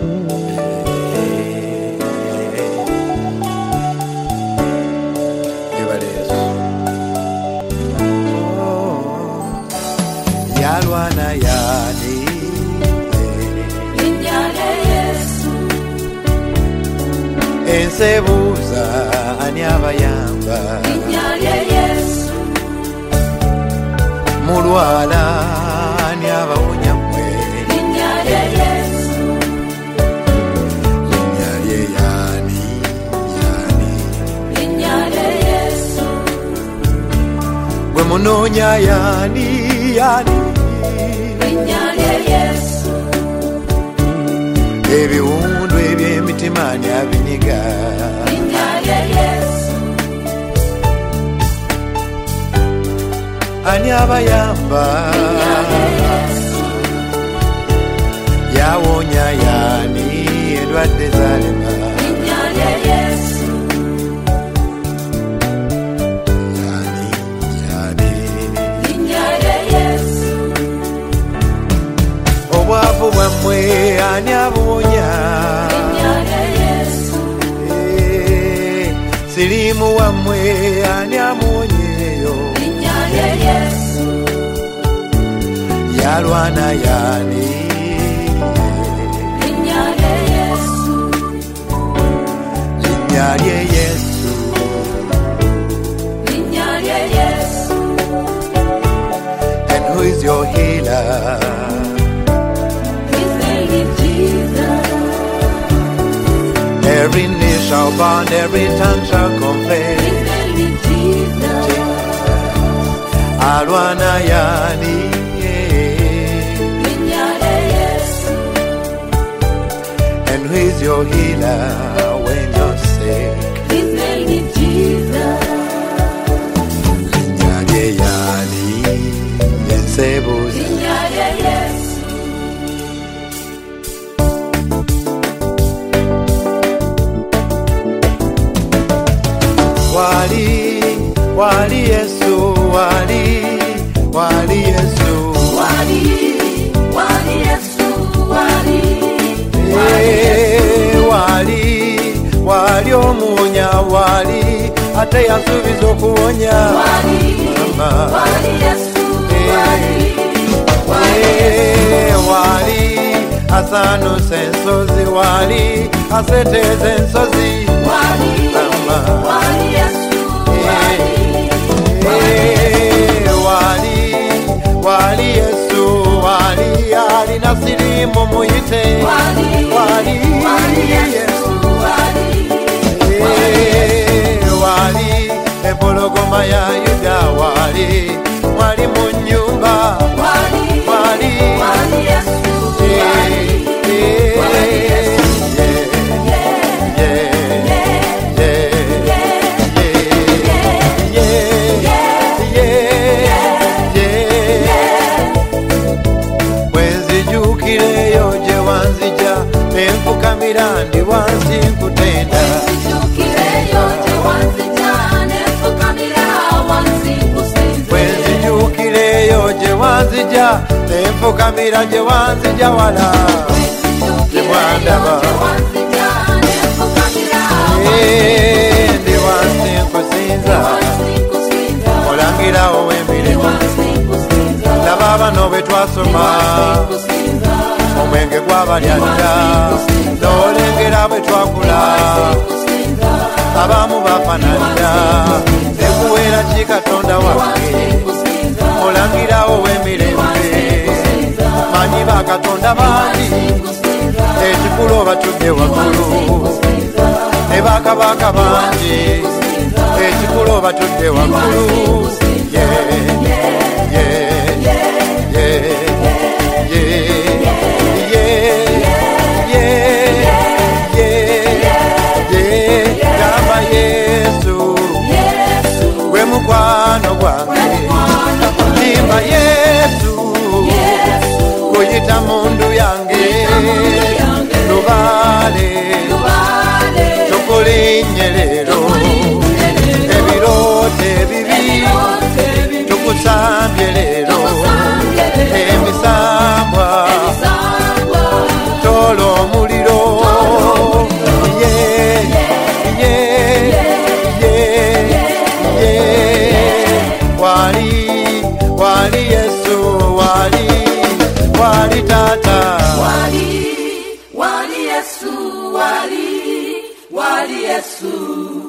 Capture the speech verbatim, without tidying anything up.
Yalwana yani Linyale Yesu ensebuza ani abayamba Linyale Yesu mulwala ani abawonya mwe Linyale Yesu Linyale yani yani Linyale Yesu gwe munonya yani yani Linyale Yesu ebiwundu eby'emitima ani abinyiga Linyale Yesu ani abayamba yawonya yani endwadde zalema Linyale Yesu yani yani Linyale Yesu obwavu bwammwe ani abuwonya Linyale Yesu Eh, sirimu wammwe ani amuwonyeyo Linyale Yesu yalwana yani Linyale Yesu linnya lye Yesu Linyale Yesu and who is your healer? His name is Jesus. Every knee shall bow and every tongue shall confess. His name is Jesus. Alwana yani Linyale Yesu and who is your healer when you're sick? His name is Jesus. Linnya lye yani ensebuza Linyale Yesu wali wali Yesu wali wali Yesu Wali Wali Yesu Wali Eh, wali wali omuwonya wali ate yasuubiza okuwonya Wali Mama. Wali Yesu Wali Eh, wali asanusa ensozi wali aseteeza ensozi Wali Mama. Wali Yesu Wali Eh, wali wali Yesu wali alina sirimu muyite Wali wali Wali Yesu Wali Eh, wali empologoma ya Yuda wali wali mu nnyumba Wali wali Wali Yesu Wali Eh, Wali Yesu yeah, yeah, yeah, yeah, yeah. Bwenzijukireyo gye wanzija nenfukamira ndi wansi nkutenda Nzijukireyo gye wanzija nenfukamira wansi nkusinze bwenzijukireyo gye wanzija nenfukamira gye wanzija wala Nzijukireyo gye wanzija nenfukamira Eh, ndi wansi nkusinza wansi nkusinza olangira ow'emirimu wansi nkusinza laba bano bwe twasoma nkusinza omwenge gw'abalyadda n'olengera bwe twakula nkusinza abamu bafananira ekuweera ki katonda wange nkusinza olangirawo w'emirembe manyi bakatonda bangi ekikulu obatudde waggulu ne bakabaka bangi ekikulu obatudde waggulu Yeah, yeah, yeah, yeah, yeah, yeah, yeah. Gamba Yesu gwe mukwano gwange limba Yesu kuyita mundu yange lubale tukulinye leero ebirote bibi tukusambye leero wali Yesu, wali, wali tata, wali, wali Yesu, wali, wali Yesu.